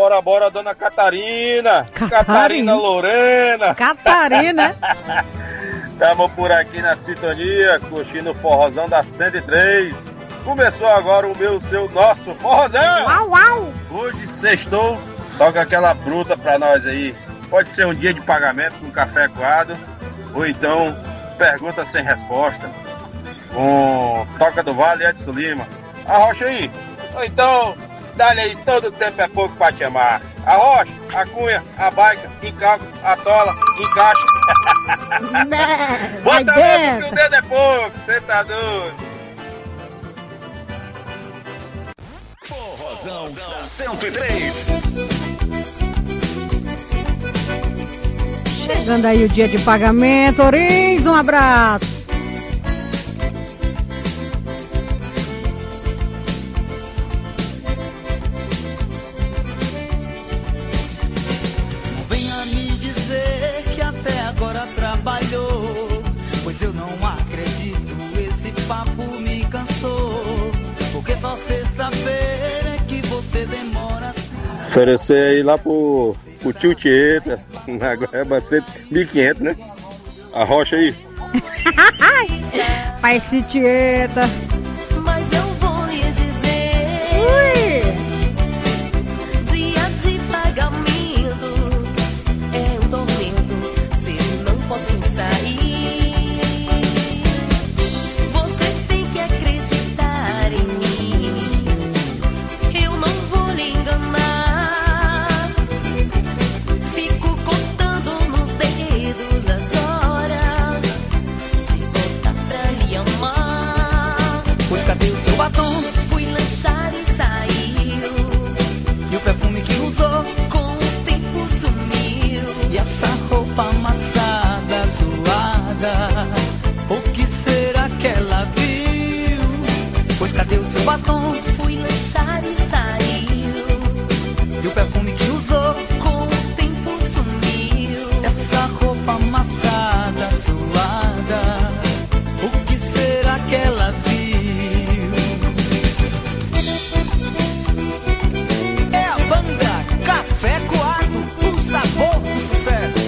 Bora, dona Catarina. Catarina Lorena. Catarina. Estamos por aqui na sintonia, curtindo o forrozão da 103. Começou agora o nosso forrozão. Uau. Hoje sextou, toca aquela bruta pra nós aí. Pode ser um dia de pagamento com café coado, ou então pergunta sem resposta, com Toca do Vale e Edson Lima. Arrocha aí. Ou então, dá-lhe aí, todo tempo é pouco pra te amar. Arrocha, a cunha, a baica, encaco, a tola, encaixa. Bota mesmo que o dedo é pouco, cê tá doido. Forrozão da 103. Chegando aí o dia de pagamento, Orins, um abraço. Não venha me dizer que até agora trabalhou, pois eu não acredito, esse papo me cansou, porque só sexta-feira é que você demora assim. Oferecer aí lá pro tio Tieta, agora vai ser 1.500, né? Arrocha aí. Parceiro Tieta. Mas eu vou lhe dizer, dia de pagamento é um tormento, se não posso sair. Você tem que acreditar em mim, eu não vou lhe enganar. Fico contando nos dedos as horas de voltar pra lhe amar. Pois cadê o seu batom? Fui lanchar e saiu, E o perfume que usou? com o tempo sumiu. E essa roupa amassada, suada, o que será que ela viu? Pois cadê o seu batom? Fui lanchar e saiu, E o perfume que usou? com o tempo sumiu. Essa roupa amassada, suada, o que será que ela viu? É a banda Café Coado, o sabor do sucesso.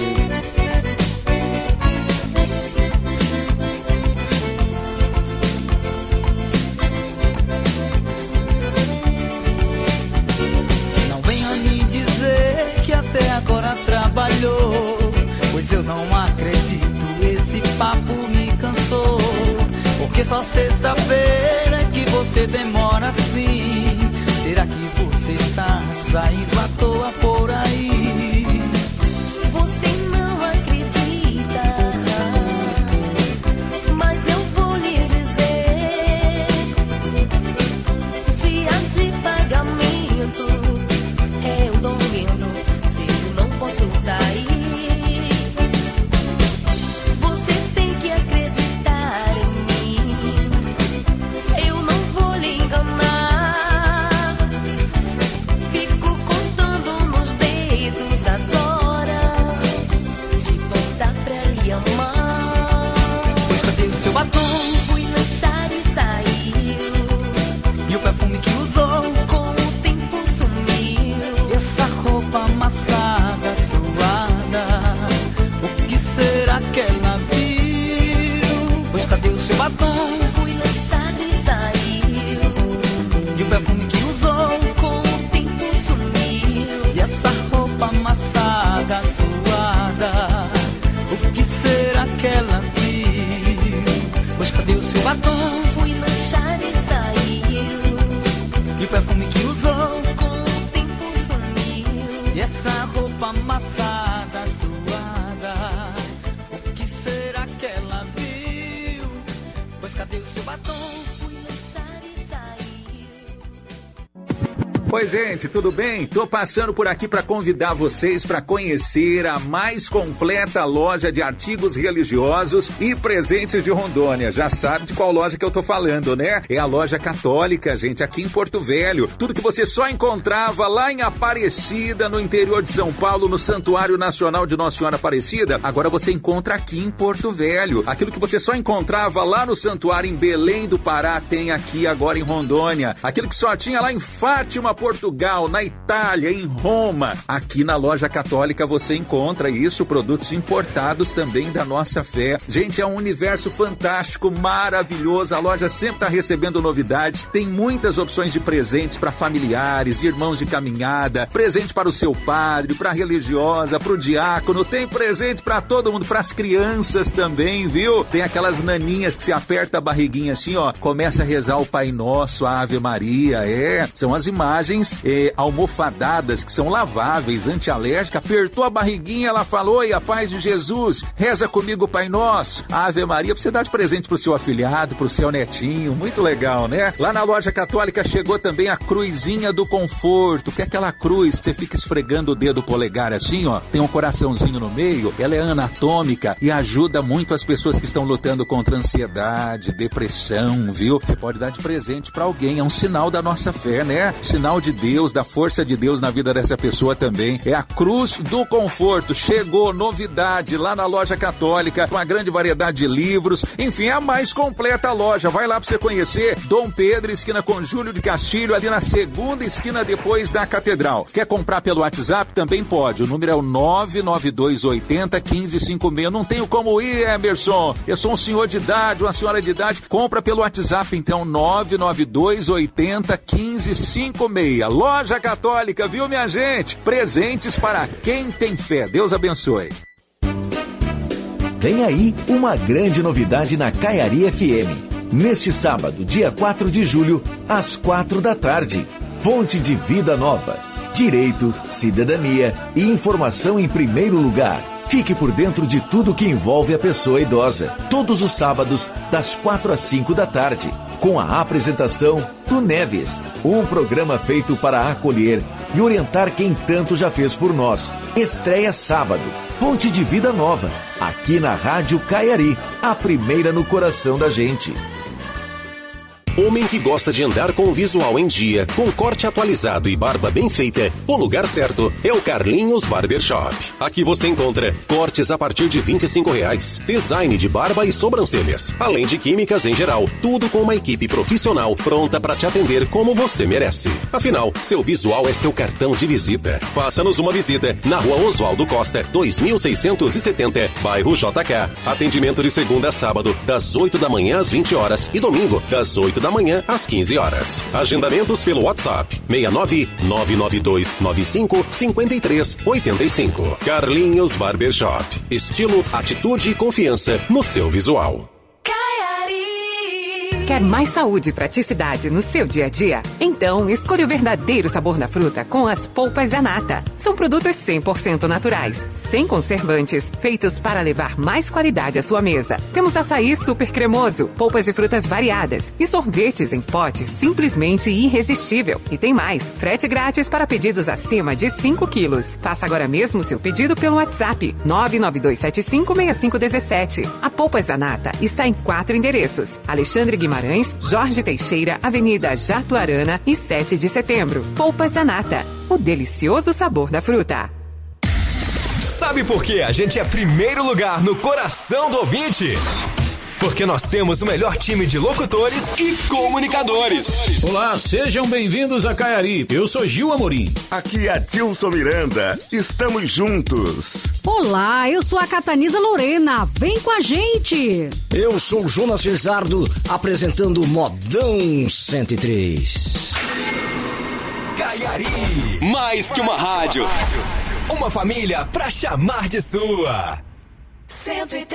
Não venha me dizer que até agora trabalhou, pois eu não acredito, esse papo me cansou, porque só sexta-feira é que você demora assim. Será que você está saindo à toa por aí? Você não acredita, mas eu vou lhe dizer, dia de pagamento é um tormento, se eu não posso sair. Você tem que acreditar em mim, eu não vou lhe enganar. Fico contando nos dedos as horas de voltar pra lhe amar. Pois cadê o seu batom? Fui lanchar e saiu, E o perfume que usou? com o tempo sumiu. E essa roupa amassada, suada, o que será que ela viu? Pois cadê o seu batom? Fui lanchar e saiu, E o perfume que usou? com o tempo sumiu. E essa roupa amassada, suada, o que será que ela viu? Pois cadê o seu batom? Fui lanchar e saiu, E o perfume que usou? com o tempo sumiu. E essa roupa amassada, suada, o que será que ela viu? Pois cadê o seu batom? Fui lanchar e saiu. Oi, gente, tudo bem? Tô passando por aqui para convidar vocês para conhecer a mais completa loja de artigos religiosos e presentes de Rondônia. Já sabe de qual loja que eu tô falando, né? É a Loja Católica, gente, aqui em Porto Velho. Tudo que você só encontrava lá em Aparecida, no interior de São Paulo, no Santuário Nacional de Nossa Senhora Aparecida, agora você encontra aqui em Porto Velho. Aquilo que você só encontrava lá no Santuário em Belém do Pará, tem aqui agora em Rondônia. Aquilo que só tinha lá em Fátima, Portugal, na Itália, em Roma. Aqui na Loja Católica você encontra isso, produtos importados também da nossa fé. Gente, é um universo fantástico, maravilhoso. A loja sempre está recebendo novidades. Tem muitas opções de presentes para familiares, irmãos de caminhada, presente para o seu padre, para a religiosa, para o diácono. Tem presente para todo mundo, para as crianças também, viu? Tem aquelas naninhas que se aperta a barriguinha assim, ó, começa a rezar o Pai Nosso, a Ave Maria. São as imagens almofadadas que são laváveis, antialérgica. Apertou a barriguinha, ela falou: oi, a paz de Jesus, reza comigo o Pai Nosso, a Ave Maria, pra você dar de presente pro seu afilhado, pro seu netinho. Muito legal, né? Lá na Loja Católica chegou também a cruzinha do conforto, que é aquela cruz que você fica esfregando o dedo polegar assim, ó, tem um coraçãozinho no meio. Ela é anatômica e ajuda muito as pessoas que estão lutando contra ansiedade, depressão, viu? Você pode dar de presente pra alguém, é um sinal da nossa fé, né? Sinal de Deus, da força de Deus na vida dessa pessoa também. É a cruz do conforto. Chegou novidade lá na Loja Católica, com uma grande variedade de livros. Enfim, é a mais completa loja. Vai lá pra você conhecer. Dom Pedro, esquina com Júlio de Castilho, ali na segunda esquina depois da Catedral. Quer comprar pelo WhatsApp? Também pode. O número é o 99280-1556. Não tenho como ir, Emerson. Eu sou um senhor de idade, uma senhora de idade. Compra pelo WhatsApp, então, 99280-1556. Loja Católica, viu, minha gente? Presentes para quem tem fé. Deus abençoe. Vem aí uma grande novidade na Caiari FM. Neste sábado, dia 4 de julho, às 4 da tarde. Fonte de Vida Nova. Direito, cidadania e informação em primeiro lugar. Fique por dentro de tudo que envolve a pessoa idosa. Todos os sábados, das 4 às 5 da tarde. Com a apresentação do Neves. Um programa feito para acolher e orientar quem tanto já fez por nós. Estreia sábado. Fonte de Vida Nova. Aqui na Rádio Caiari. A primeira no coração da gente. Homem que gosta de andar com o visual em dia, com corte atualizado e barba bem feita, o lugar certo é o Carlinhos Barbershop. Aqui você encontra cortes a partir de R$25, design de barba e sobrancelhas, além de químicas em geral, tudo com uma equipe profissional pronta para te atender como você merece. Afinal, seu visual é seu cartão de visita. Faça-nos uma visita na Rua Oswaldo Costa, 2670, bairro JK. Atendimento de segunda a sábado, das 8 da manhã às 20 horas e domingo, das 8 da manhã às 15 horas. Agendamentos pelo WhatsApp 69-99295-5385. Carlinhos Barbershop. Estilo, atitude e confiança no seu visual. Quer mais saúde e praticidade no seu dia a dia? Então, escolha o verdadeiro sabor da fruta com as polpas Zanata. São produtos 100% naturais, sem conservantes, feitos para levar mais qualidade à sua mesa. Temos açaí super cremoso, polpas de frutas variadas e sorvetes em pote simplesmente irresistível. E tem mais, frete grátis para pedidos acima de 5 quilos. Faça agora mesmo seu pedido pelo WhatsApp 992756517. A Polpas Zanata está em 4 endereços: Alexandre Guimarães, Jorge Teixeira, Avenida Jatuarana e 7 de setembro. Polpas Zanata, o delicioso sabor da fruta. Sabe por que a gente é primeiro lugar no coração do ouvinte? Porque nós temos o melhor time de locutores e comunicadores. Olá, sejam bem-vindos a Caiari. Eu sou Gil Amorim. Aqui é Tilson Miranda. Estamos juntos. Olá, eu sou a Catanisa Lorena. Vem com a gente. Eu sou o Jonas Cesardo, apresentando o Modão 103. Caiari, mais que uma rádio. Uma família pra chamar de sua. 103,1.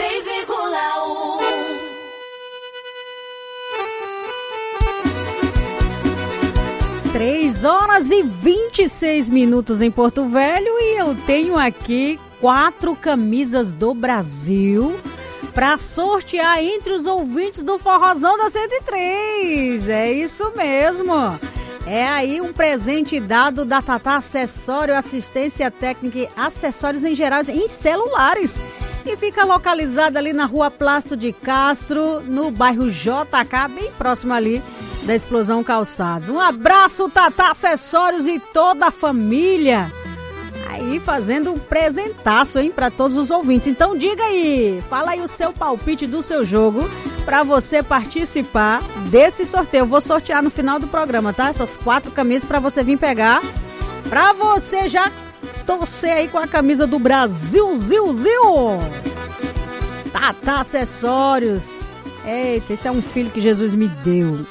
3 horas e 26 minutos em Porto Velho e eu tenho aqui 4 camisas do Brasil para sortear entre os ouvintes do Forrozão da 103. É isso mesmo. É aí um presente dado da Tatá Acessório, assistência técnica e acessórios em geral em celulares. E fica localizada ali na Rua Plácido de Castro, no bairro JK, bem próximo ali da Explosão Calçados. Um abraço, Tatá Acessórios e toda a família. aí fazendo um presentaço, hein, para todos os ouvintes. Então diga aí, fala aí o seu palpite do seu jogo para você participar desse sorteio. Eu vou sortear no final do programa, tá? Essas 4 camisas para você vir pegar, para você já torcer aí com a camisa do Brasil, Zil. Tata Acessórios. Eita, esse é um filho que Jesus me deu.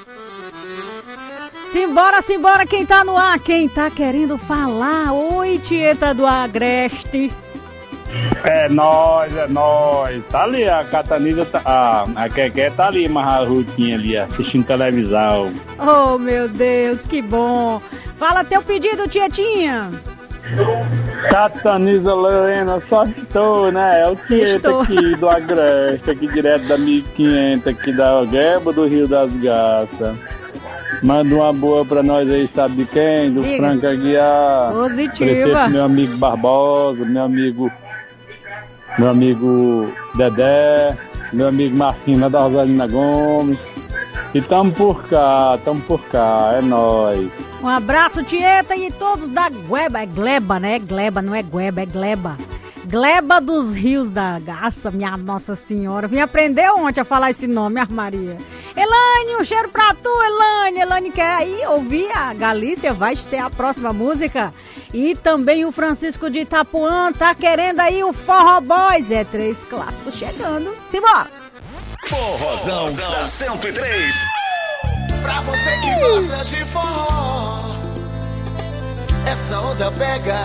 Simbora, quem tá no ar, quem tá querendo falar? Oi, Tieta do Agreste. É nóis. Tá ali, a Catanisa, a Keké tá ali, marruquinha ali, assistindo televisão. Oh, meu Deus, que bom. Fala teu pedido, Tietinha. Catanisa Lorena, só estou, né? É o Tieta aqui do Agreste, aqui direto da 1500, aqui da Gueba do Rio das Garças. Manda uma boa pra nós aí, sabe de quem? Do Franco Aguiar. Positiva. Meu amigo Barbosa, meu amigo Dedé, meu amigo Marcinho da Rosalina Gomes. E tamo por cá, é nóis. Um abraço, Tieta, e todos da Gueba. É Gleba, né? É Gleba, não é Gueba, é Gleba. Gleba dos Rios da Garça, minha Nossa Senhora. Vim aprender ontem a falar esse nome, Maria. Elaine, um cheiro pra tu, Elaine. Elaine quer aí ouvir a Galícia, vai ser a próxima música. E também o Francisco de Itapuã tá querendo aí o Forró Boys. É 3 clássicos chegando. Simbora! Forrozão da 103. Pra você que gosta de forró, essa onda pega.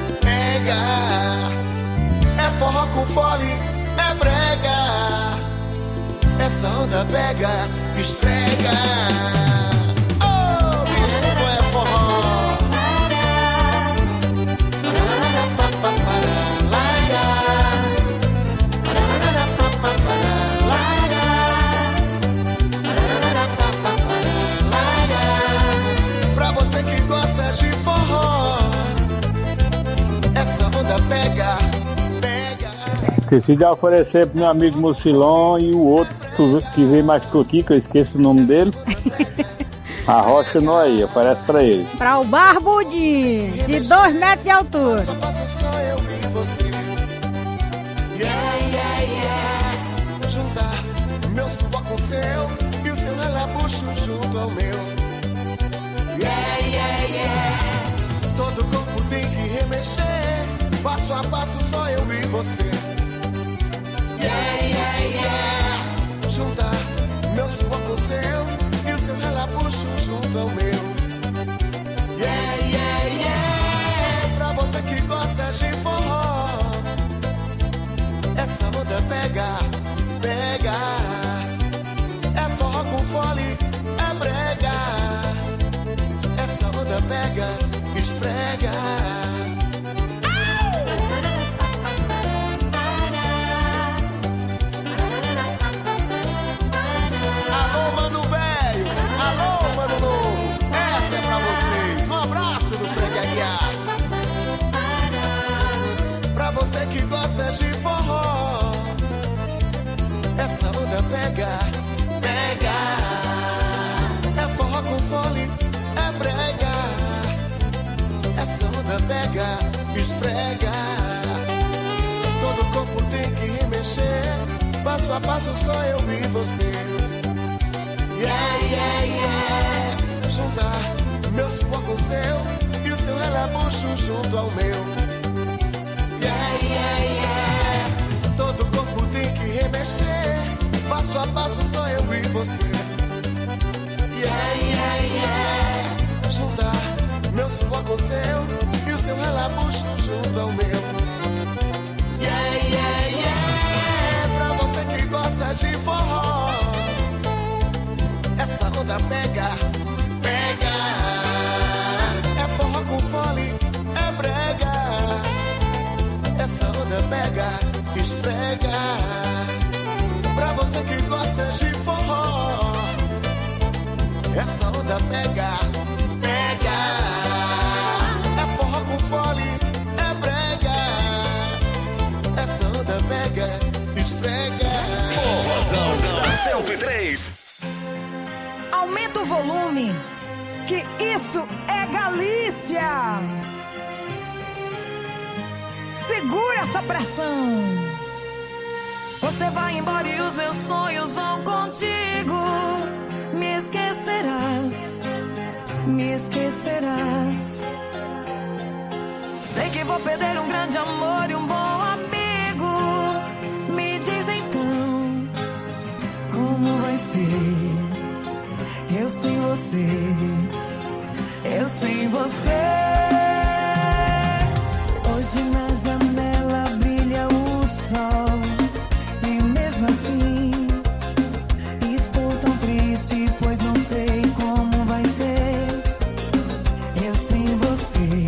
É forró com fole, é brega. Essa onda pega, esfrega. Oh, bicho, é forró. Pra você que gosta de forró, essa onda pega. Esqueci de oferecer pro meu amigo Mucilon e o outro que veio mais por aqui, que eu esqueço o nome dele. A Rocha não aí, oferece pra ele. Pra o Barbudinho, de 2 metros de altura. Só passa só eu e você. Juntar meu suor com o seu e o seu relabucho junto ao meu. Todo corpo tem que remexer, passo a passo só eu e você. Juntar meu suor com o seu e o seu relabucho junto ao meu. Pra você que gosta de forró, essa onda pega. É forró com fole, é brega. Essa onda pega, esfrega. Alô, mano velho, alô, mano novo. Essa é pra vocês. Um abraço do Frank Aguiar. Pra você que gosta de forró, essa onda pega. É forró com fole, é brega. Essa onda pega, esfrega. Todo corpo tem que mexer, passo a passo só eu e você. Juntar meu suor com o seu e o seu relabucho junto ao meu. Todo corpo tem que remexer, passo a passo só eu e você. Juntar meu suor com o seu e o seu relabucho junto ao meu. Pra você que gosta de forró, essa onda pega. É forró com fole, é brega. Essa onda pega, esfrega. Pra você que gosta de forró, essa onda pega. É forró com fole, é brega. Essa onda pega, esfrega. Forrozão da 103. Aumenta o volume, que isso é Galícia. Segura essa pressão. Você vai embora e os meus sonhos vão contigo. Me esquecerás, me esquecerás. Sei que vou perder um grande amor e um bom amigo. Me diz então, como vai ser? Eu sem você, eu sem você. Hoje na janela brilha o sol e mesmo assim estou tão triste, pois não sei como vai ser. Eu sem você.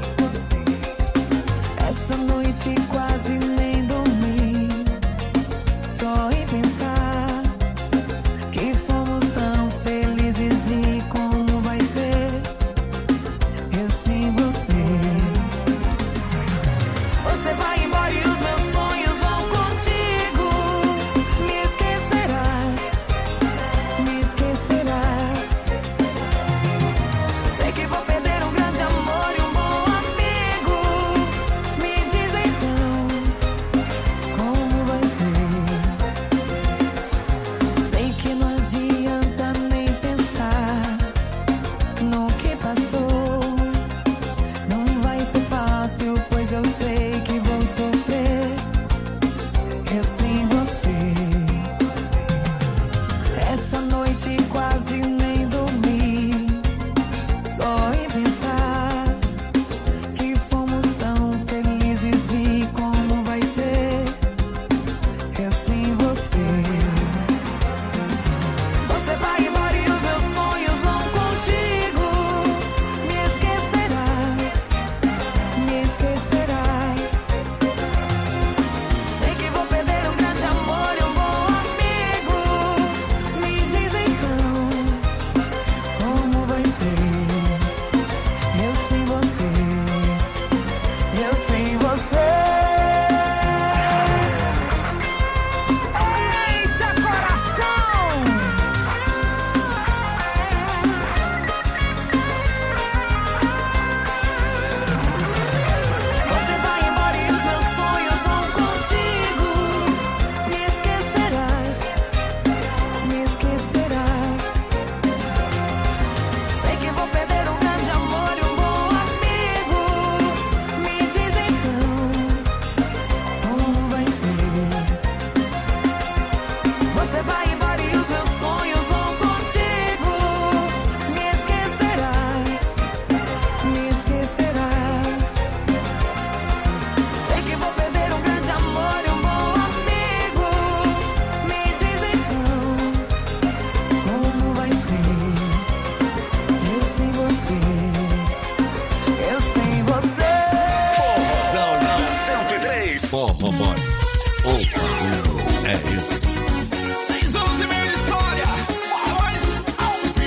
Essa noite quase nem dormi, só em pensar que fomos tão felizes e como vai ser. Eu sem você. Você vai embora e os meus sonhos vão contigo. Me esquecerás, me esquecerás. Sei que vou perder um grande amor e um bom amigo. Me diz então, como vai ser? Sei que não adianta nem pensar no que passou. Não vai ser fácil, pois eu sei que vou sofrer. Eu sem você. Essa noite quase nem dormi, só em pensar que fomos tão felizes e como vai ser. Eu sem você. Você vai embora e os meus sonhos vão contigo. Me esquecerás, me esquecerás. Sei que vou perder um grande amor e um bom amigo. Me diz então, como vai ser? Eu sem você, eu sem você. Eita coração! Você vai embora e os meus sonhos vão contigo. Me esquecerás, me esquecerás. Sei que vou perder um grande amor e um bom amigo. Me diz então, como vai ser? Você vai embora e os meus sonhos vão contigo. Me esquecerás, me esquecerás. Sei que vou perder um grande amor e um bom amigo. Me diz então, como vai ser? Eu sem você, eu sem você. Forrozão 103. Forró Boy.